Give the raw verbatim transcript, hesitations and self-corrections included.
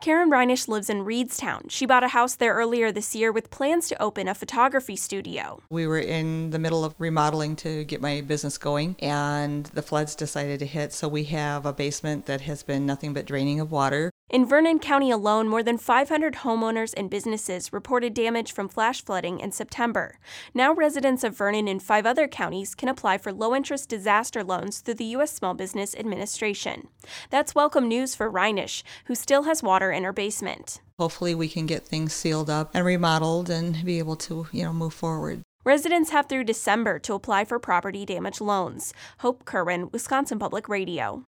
Karen Reinisch lives in Reedstown. She bought a house there earlier this year with plans to open a photography studio. We were in the middle of remodeling to get my business going, and the floods decided to hit, so we have a basement that has been nothing but draining of water. In Vernon County alone, more than five hundred homeowners and businesses reported damage from flash flooding in September. Now residents of Vernon and five other counties can apply for low-interest disaster loans through the U S Small Business Administration. That's welcome news for Reinisch, who still has water in her basement. Hopefully we can get things sealed up and remodeled and be able to, you know, move forward. Residents have through December to apply for property damage loans. Hope Kerwin, Wisconsin Public Radio.